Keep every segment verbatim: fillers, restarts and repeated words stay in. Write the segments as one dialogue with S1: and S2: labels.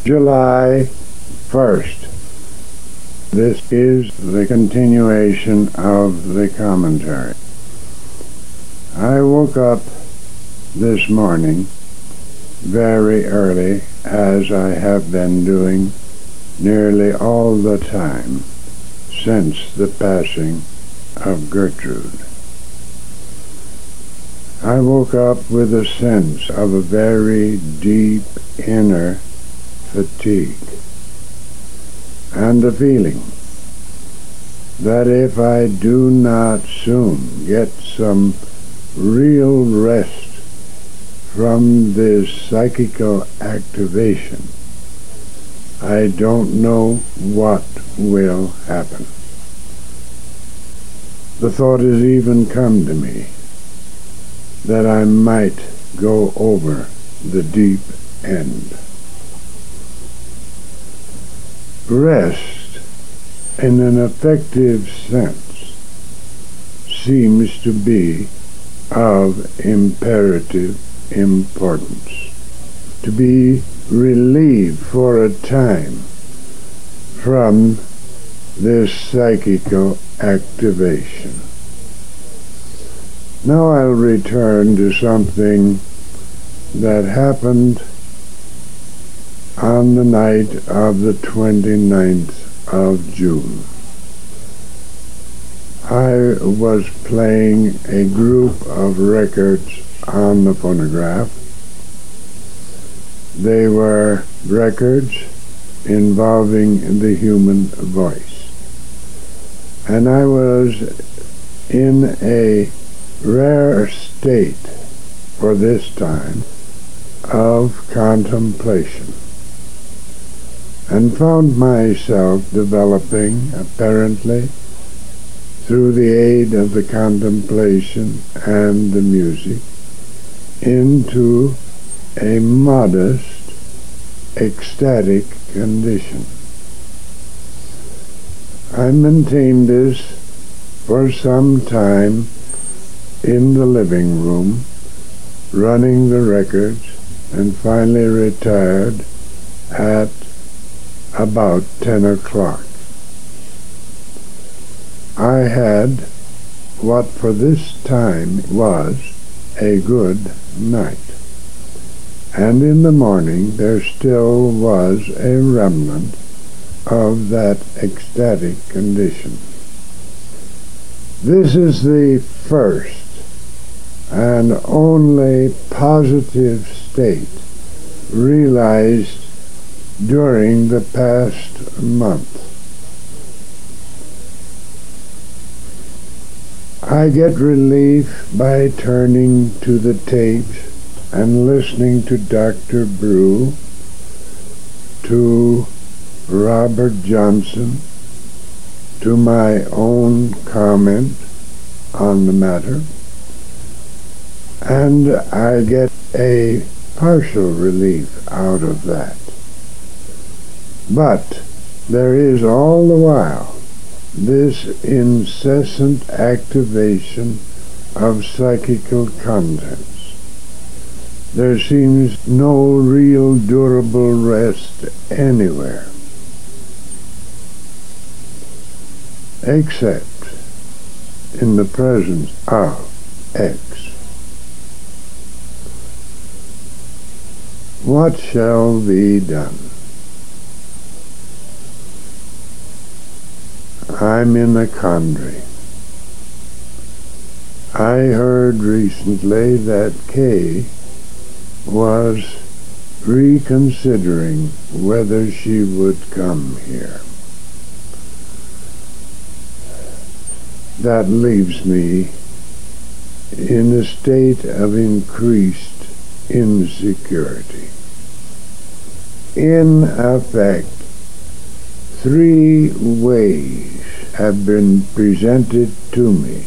S1: July first. This is the continuation of the commentary. I woke up this morning very early, as I have been doing nearly all the time since the passing of Gertrude. I woke up with a sense of a very deep inner fatigue and a feeling that if I do not soon get some real rest from this psychical activation, I don't know what will happen. The thought has even come to me that I might go over the deep end. Rest, in an effective sense, seems to be of imperative importance. To be relieved for a time from this psychical activation. Now I'll return to something that happened on the night of the twenty-ninth of June. I was playing a group of records on the phonograph. They were records involving the human voice. And I was in a rare state, for this time, of contemplation, and found myself developing, apparently, through the aid of the contemplation and the music, into a modest, ecstatic condition. I maintained this for some time in the living room, running the records, and finally retired at about ten o'clock. I had what for this time was a good night, and in the morning there still was a remnant of that ecstatic condition. This is the first and only positive state realized during the past month. I get relief by turning to the tapes and listening to Doctor Brew, to Robert Johnson, to my own comment on the matter, and I get a partial relief out of that. But there is all the while this incessant activation of psychical contents. There seems no real durable rest anywhere, except in the presence of X. What shall be done? I'm in a quandary. I heard recently that Kay was reconsidering whether she would come here. That leaves me in a state of increased insecurity. In effect, three ways have been presented to me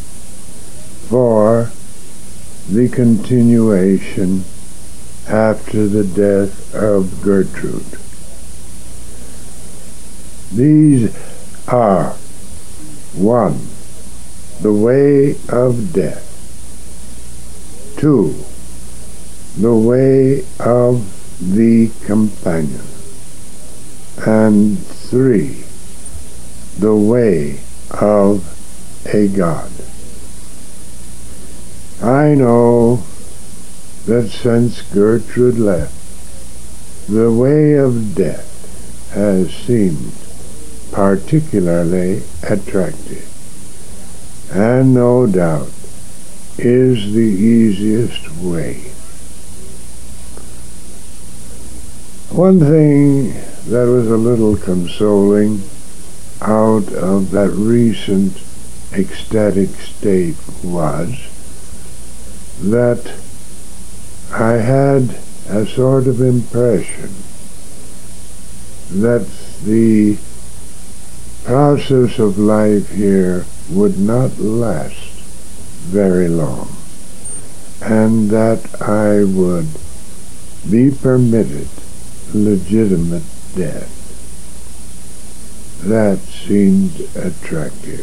S1: for the continuation after the death of Gertrude. These are: one, the way of death; two, the way of the companion; and three. The Way of a God. I know that since Gertrude left, the way of death has seemed particularly attractive, and no doubt is the easiest way. One thing that was a little consoling out of that recent ecstatic state was that I had a sort of impression that the process of life here would not last very long, and that I would be permitted legitimate death. That seemed attractive.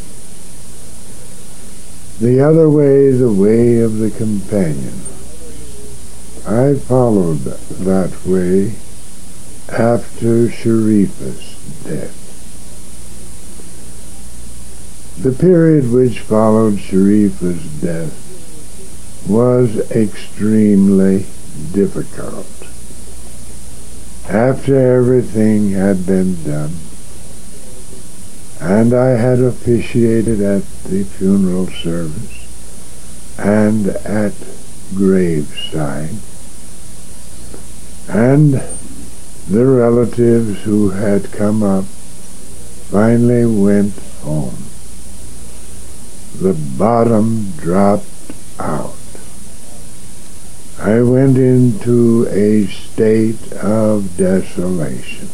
S1: The other way, the way of the companion. I followed that way after Sharifa's death. The period which followed Sharifa's death was extremely difficult. After everything had been done, and I had officiated at the funeral service and at graveside, and the relatives who had come up finally went home. The bottom dropped out. I went into a state of desolation,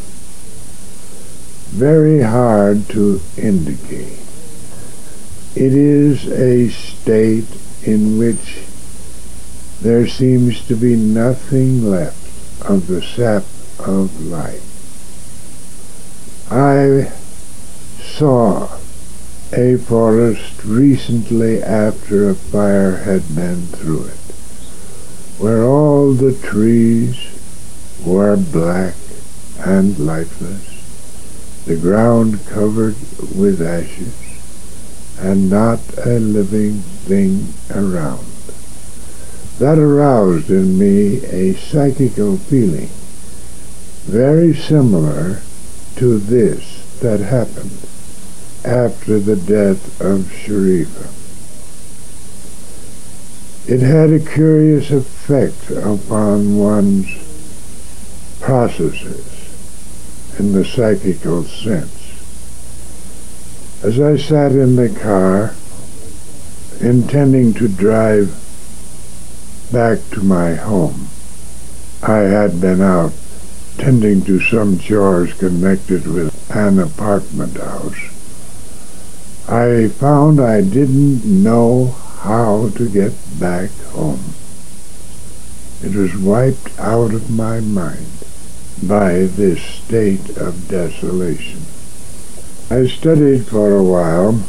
S1: very hard to indicate. It is a state in which there seems to be nothing left of the sap of life. I saw a forest recently after a fire had been through it, where all the trees were black and lifeless, the ground covered with ashes, and not a living thing around. That aroused in me a psychical feeling very similar to this that happened after the death of Sharifa. It had a curious effect upon one's processes in the psychical sense. As I sat in the car, intending to drive back to my home, I had been out tending to some chores connected with an apartment house. I found I didn't know how to get back home. It was wiped out of my mind by this state of desolation. I studied for a while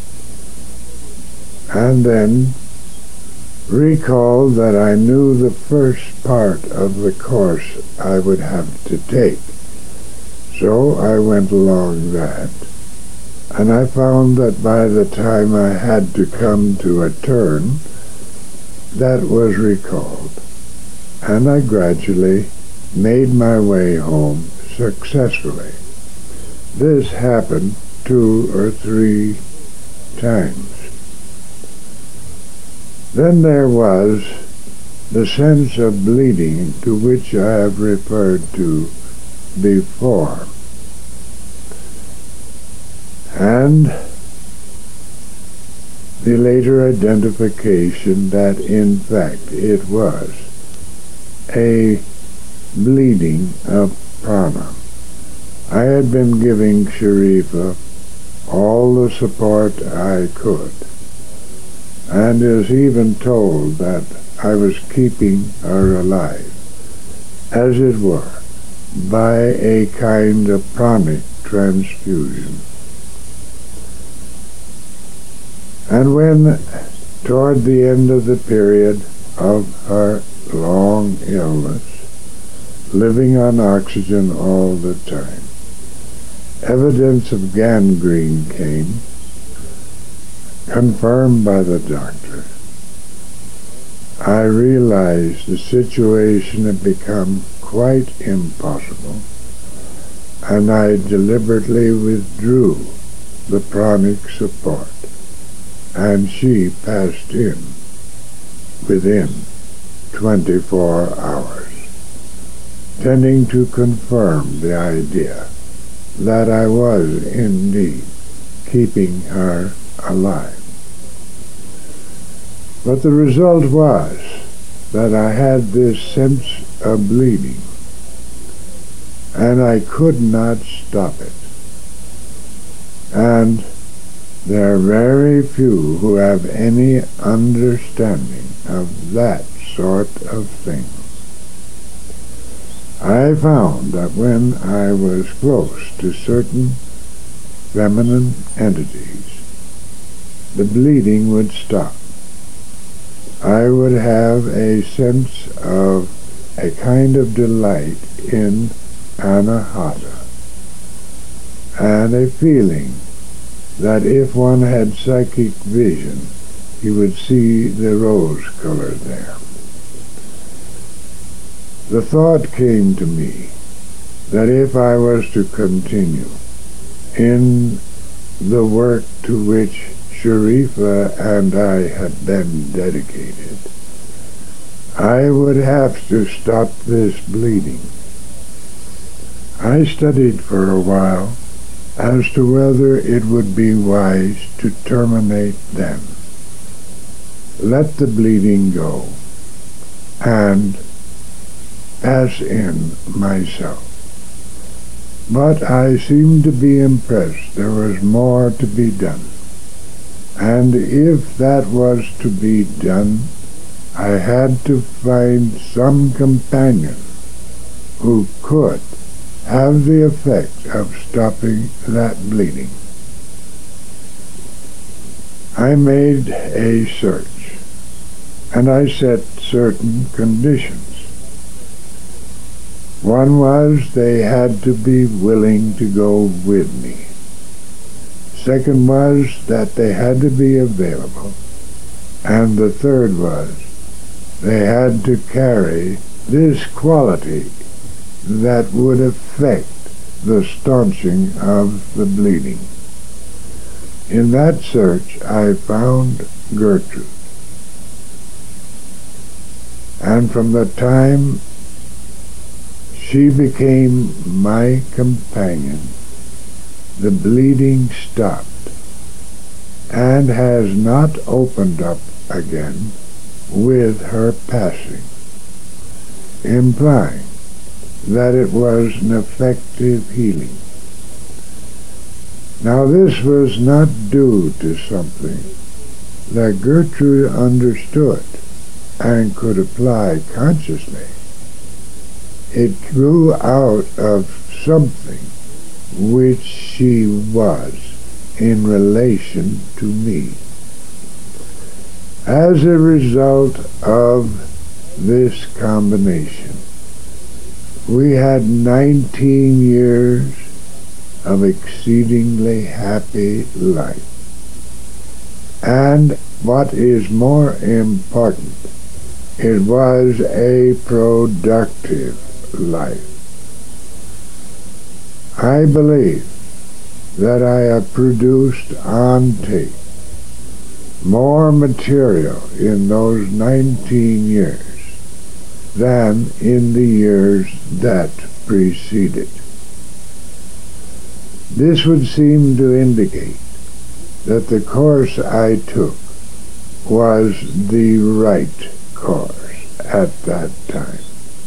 S1: and then recalled that I knew the first part of the course I would have to take. So I went along that, and I found that by the time I had to come to a turn, that was recalled, and I gradually made my way home successfully. This happened two or three times. Then there was the sense of bleeding to which I have referred to before, and the later identification that in fact it was a bleeding of prana. I had been giving Sharifa all the support I could, and is even told that I was keeping her alive, as it were, by a kind of pranic transfusion. And when, toward the end of the period of her long illness, living on oxygen all the time, evidence of gangrene came, confirmed by the doctor. I realized the situation had become quite impossible, and I deliberately withdrew the pranic support, and she passed in within twenty-four hours, tending to confirm the idea that I was indeed keeping her alive. But the result was that I had this sense of bleeding, and I could not stop it. And there are very few who have any understanding of that sort of thing. I found that when I was close to certain feminine entities, the bleeding would stop. I would have a sense of a kind of delight in anahata, and a feeling that if one had psychic vision, he would see the rose color there. The thought came to me that if I was to continue in the work to which Sharifa and I had been dedicated, I would have to stop this bleeding. I studied for a while as to whether it would be wise to terminate them, let the bleeding go, and pass in myself. But I seemed to be impressed there was more to be done, and if that was to be done, I had to find some companion who could have the effect of stopping that bleeding. I made a search, and I set certain conditions. One was they had to be willing to go with me. Second was that they had to be available. And the third was they had to carry this quality that would affect the staunching of the bleeding. In that search, I found Gertrude. And from the time she became my companion, the bleeding stopped and has not opened up again with her passing, implying that it was an effective healing. Now this was not due to something that Gertrude understood and could apply consciously. It grew out of something which she was in relation to me. As a result of this combination, we had nineteen years of exceedingly happy life. And what is more important, it was a productive life. I believe that I have produced on tape more material in those nineteen years than in the years that preceded. This would seem to indicate that the course I took was the right course at that time.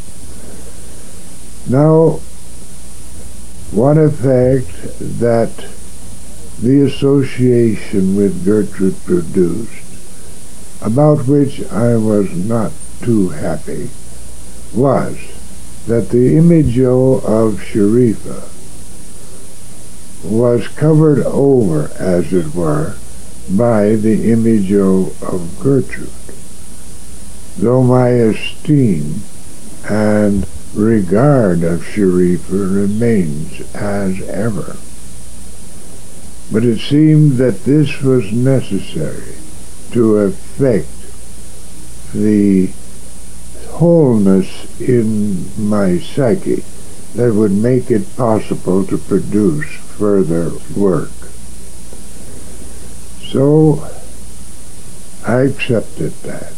S1: Now, one effect that the association with Gertrude produced, about which I was not too happy, was that the imago of Sharifa was covered over, as it were, by the imago of Gertrude, though my esteem and regard of Sharifa remains as ever. But it seemed that this was necessary to effect the wholeness in my psyche that would make it possible to produce further work. So I accepted that.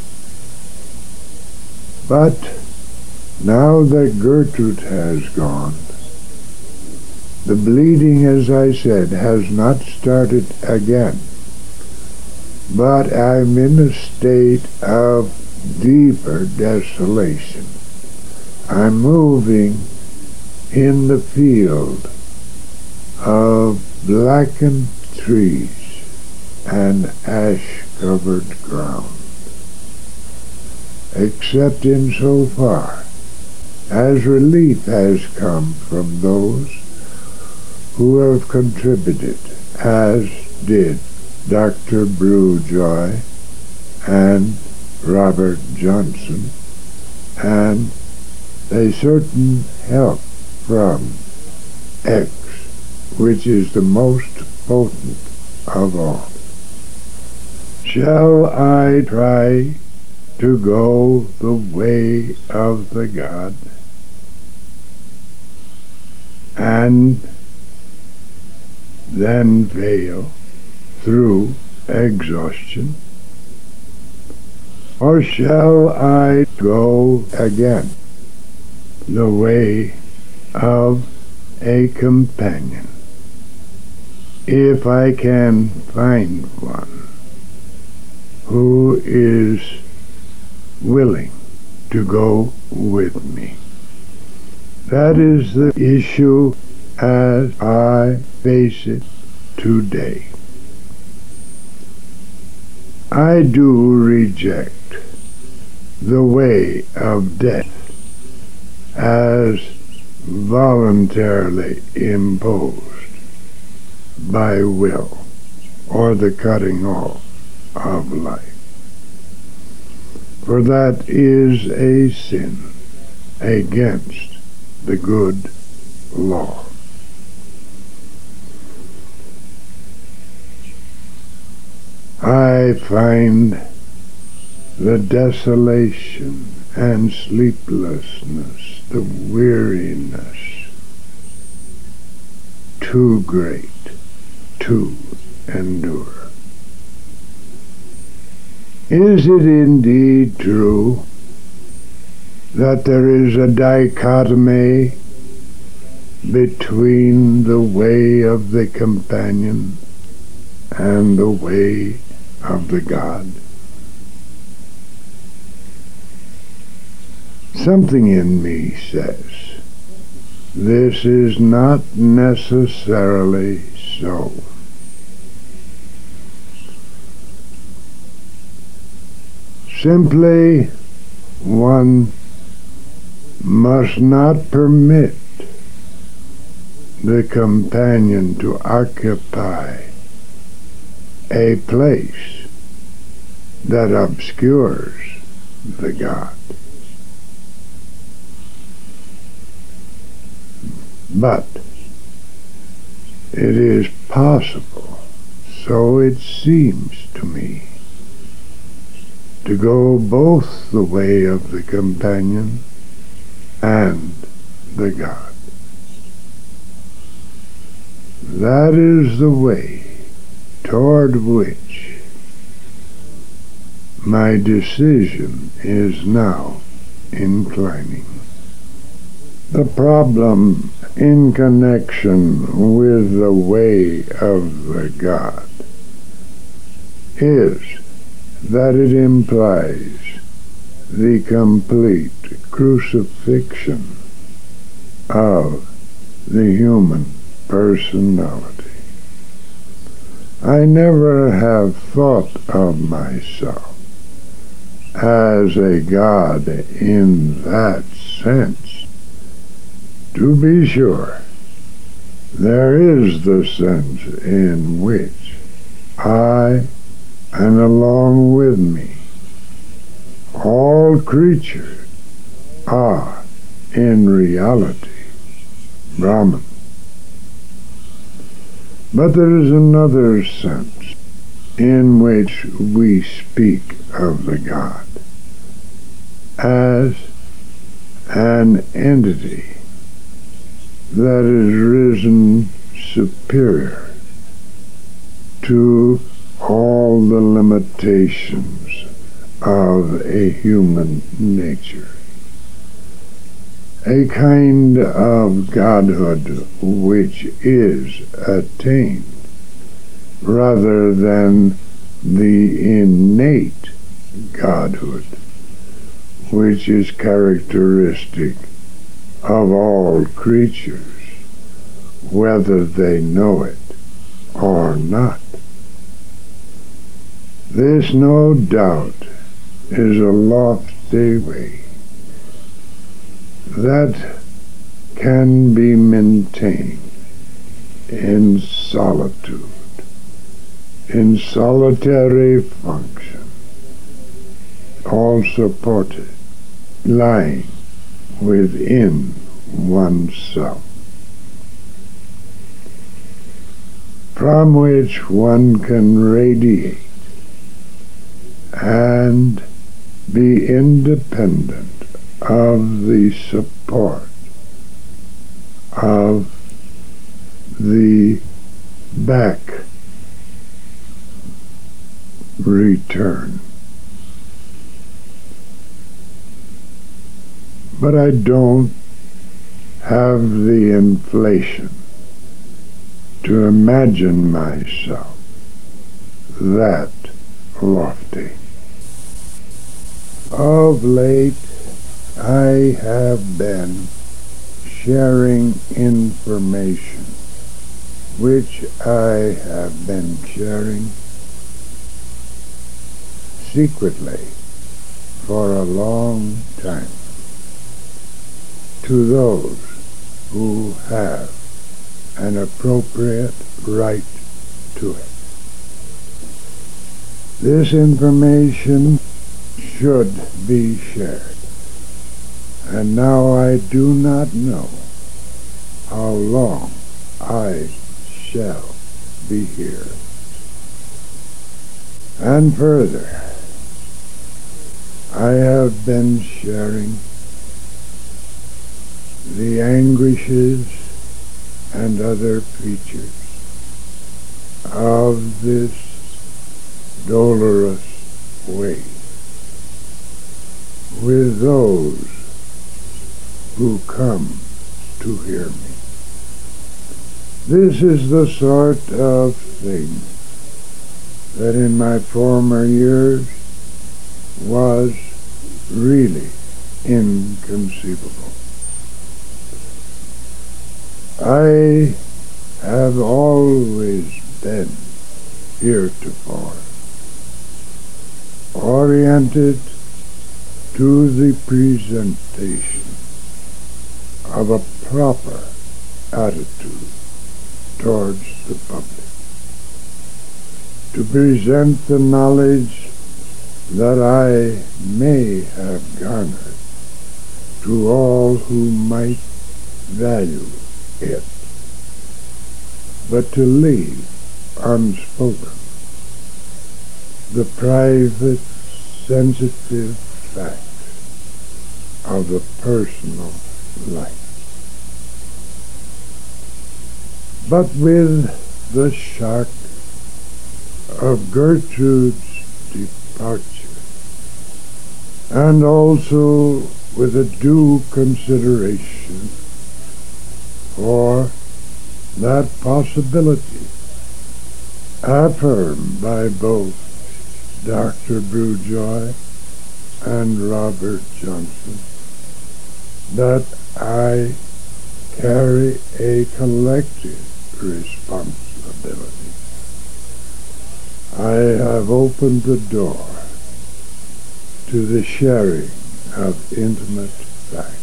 S1: But now that Gertrude has gone, the bleeding, as I said, has not started again. But I'm in a state of deeper desolation. I'm moving in the field of blackened trees and ash-covered ground, except in so far as relief has come from those who have contributed, as did Doctor Brewjoy and Robert Johnson, and a certain help from X, which is the most potent of all. Shall I try to go the way of the God and then fail through exhaustion? Or shall I go again the way of a companion, if I can find one who is willing to go with me? That is the issue as I face it today. I do reject the way of death as voluntarily imposed by will, or the cutting off of life. For that is a sin against the good law. I find the desolation and sleeplessness, the weariness, too great to endure. Is it indeed true that there is a dichotomy between the way of the companion and the way of the God? Something in me says this is not necessarily so. Simply, one must not permit the companion to occupy a place that obscures the God. But it is possible, so it seems to me, to go both the way of the companion and the God. That is the way toward which my decision is now inclining. The problem in connection with the way of the God is that it implies the complete crucifixion of the human personality. I never have thought of myself as a God in that sense. To be sure, there is the sense in which I, and along with me, all creatures are in reality Brahman. But there is another sense in which we speak of the God as an entity that is risen superior to all the limitations of a human nature. A kind of godhood which is attained rather than the innate godhood which is characteristic of all creatures, whether they know it or not. This, no doubt, is a lofty way that can be maintained in solitude, in solitary function, all supported, lying within oneself, from which one can radiate and be independent of the support of the back return. But I don't have the inflation to imagine myself that lofty. Of late, I have been sharing information which I have been sharing secretly for a long time to those who have an appropriate right to it. This information should be shared, and now I do not know how long I shall be here. And further, I have been sharing the anguishes and other features of this dolorous way with those who come to hear me. This is the sort of thing that in my former years was really inconceivable. I have always been heretofore oriented to the presentation of a proper attitude towards the public, to present the knowledge that I may have garnered to all who might value it, but to leave unspoken the private, sensitive facts of the personal life. But with the shock of Gertrude's departure, and also with a due consideration for that possibility affirmed by both Doctor Brewjoy and Robert Johnson, that I carry a collective responsibility. I have opened the door to the sharing of intimate fact.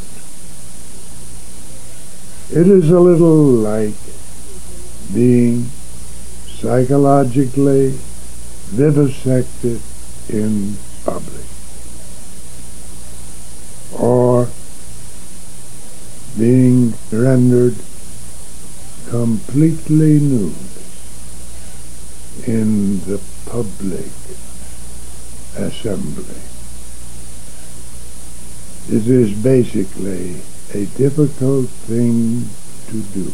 S1: It is a little like being psychologically vivisected in public, or being rendered completely nude in the public assembly. It is basically a difficult thing to do.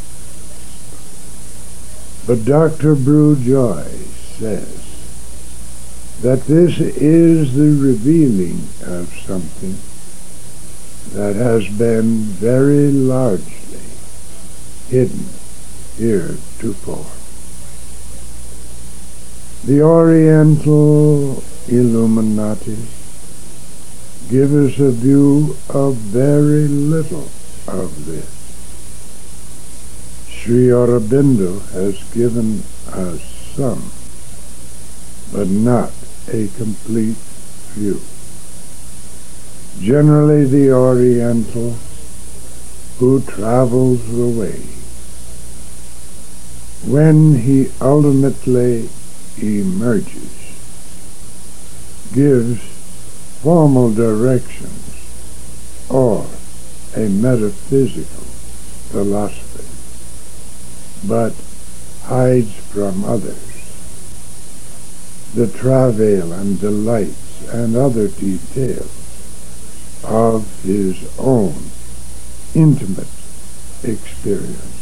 S1: But Doctor Brew Joyce says that this is the revealing of something that has been very largely hidden heretofore. The Oriental Illuminati give us a view of very little of this. Sri Aurobindo has given us some, but not a complete view. Generally, the Oriental who travels the way, when he ultimately emerges, gives formal directions or a metaphysical philosophy, but hides from others the travail and delights and other details of his own intimate experience.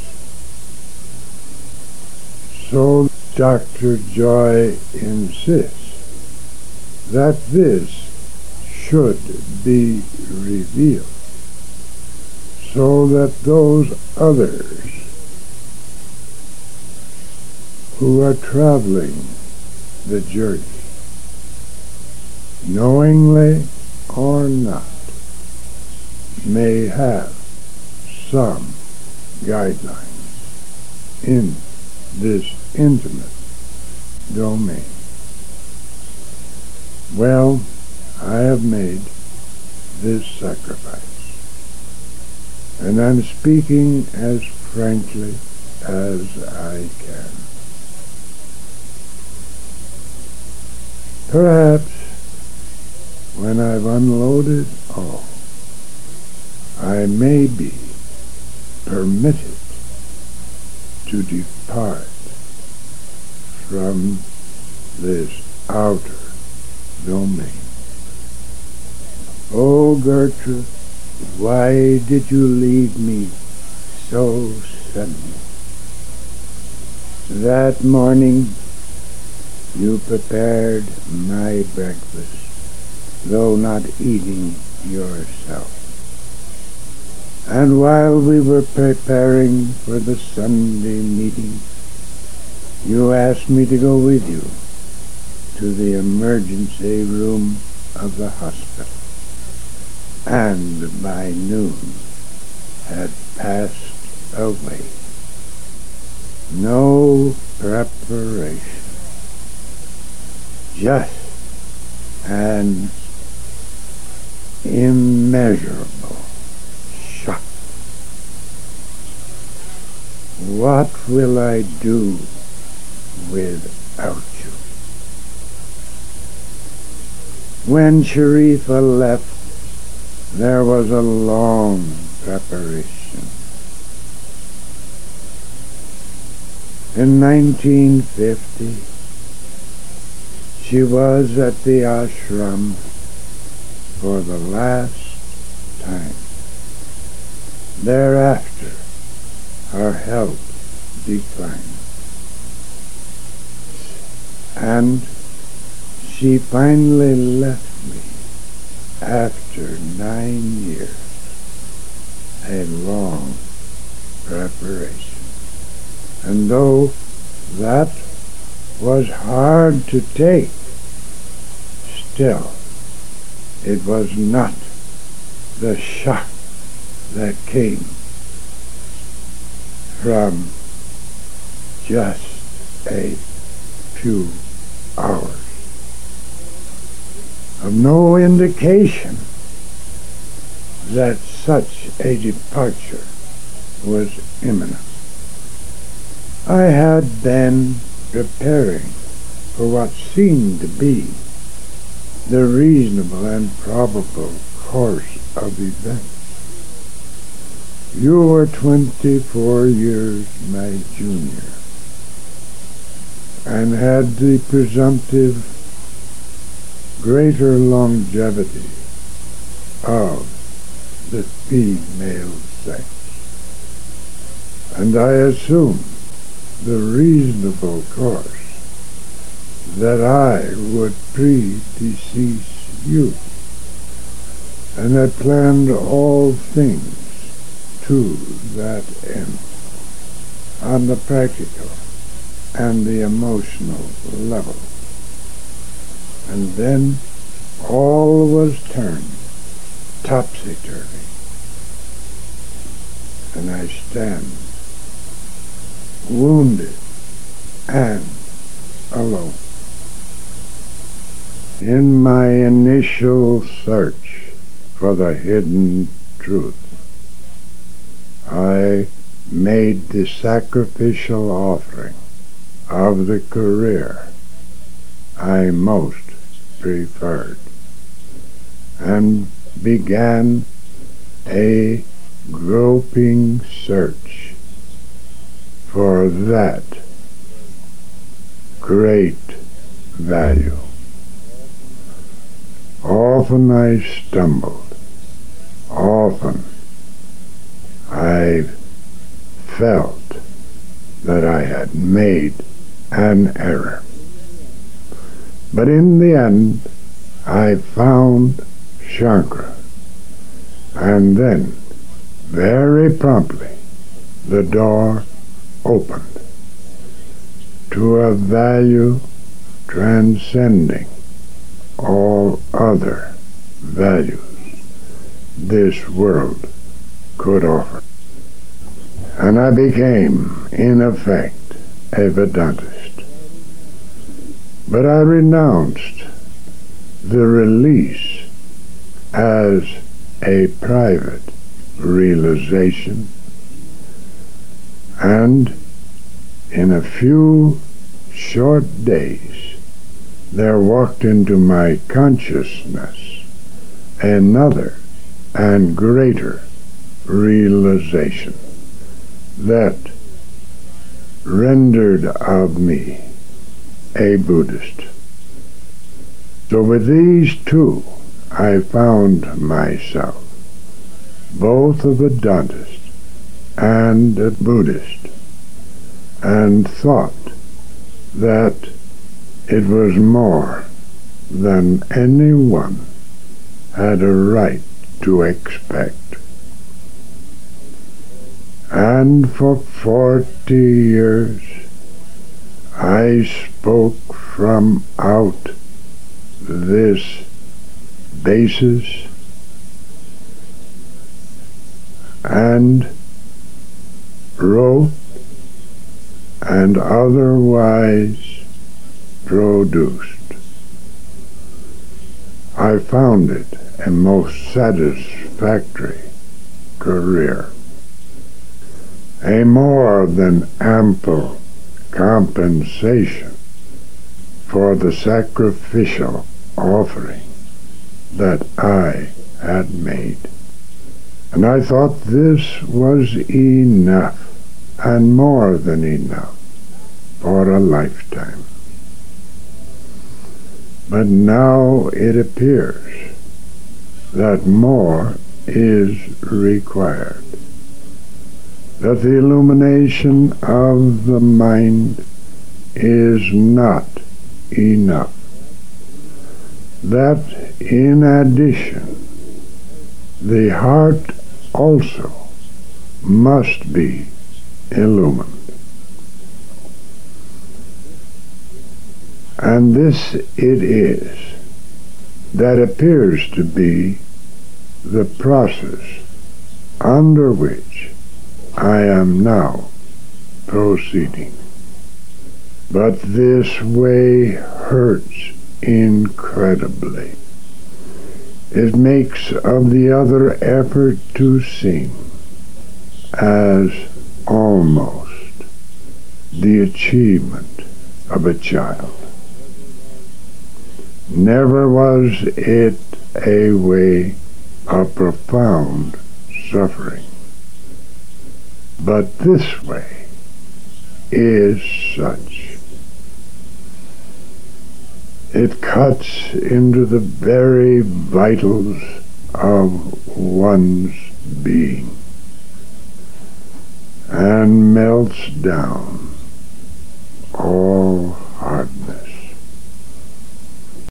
S1: So Doctor Joy insists that this should be revealed so that those others who are traveling the journey, knowingly or not, may have some guidelines in this intimate domain. Well, I have made this sacrifice, and I'm speaking as frankly as I can. Perhaps when I've unloaded all, I may be permitted to depart from this outer domain. Oh, Gertrude, why did you leave me so suddenly? That morning you prepared my breakfast, though not eating yourself. And while we were preparing for the Sunday meeting, you asked me to go with you to the emergency room of the hospital, and by noon had passed away. No preparation, just an immeasurable shock. What will I do without you? When Sharifa left, there was a long preparation. In nineteen fifty, she was at the ashram for the last time. Thereafter, her health declined, and she finally left me after nine years, a long preparation. And though that was hard to take, still, it was not the shock that came from just a few hours of no indication that such a departure was imminent. I had been preparing for what seemed to be the reasonable and probable course of events. You were twenty-four years my junior, and had the presumptive greater longevity of the female sex. And I assumed the reasonable course that I would predecease you, and had planned all things to that end on the practical and the emotional level. And then all was turned topsy-turvy, and I stand wounded and alone. In my initial search for the hidden truth, I made the sacrificial offering of the career I most preferred, and began a groping search for that great value. Often I stumbled, often I felt that I had made an error. But in the end, I found Shankara, and then, very promptly, the door opened to a value transcending all other values this world could offer. And I became, in effect, a Vedantist. But I renounced the release as a private realization, and in a few short days there walked into my consciousness another and greater realization that rendered of me a Buddhist. So with these two, I found myself both a Vedantist and a Buddhist, and thought that it was more than anyone had a right to expect. And for forty years I spoke from out this basis and wrote and otherwise produced. I found it a most satisfactory career, a more than ample compensation for the sacrificial offering that I had made. And I thought this was enough, and more than enough, for a lifetime. But now it appears that more is required, that the illumination of the mind is not enough, that in addition the heart also must be illumined. And this it is that appears to be the process under which I am now proceeding. But this way hurts incredibly. It makes of the other effort to seem as almost the achievement of a child. Never was it a way of profound suffering, but this way is such. It cuts into the very vitals of one's being and melts down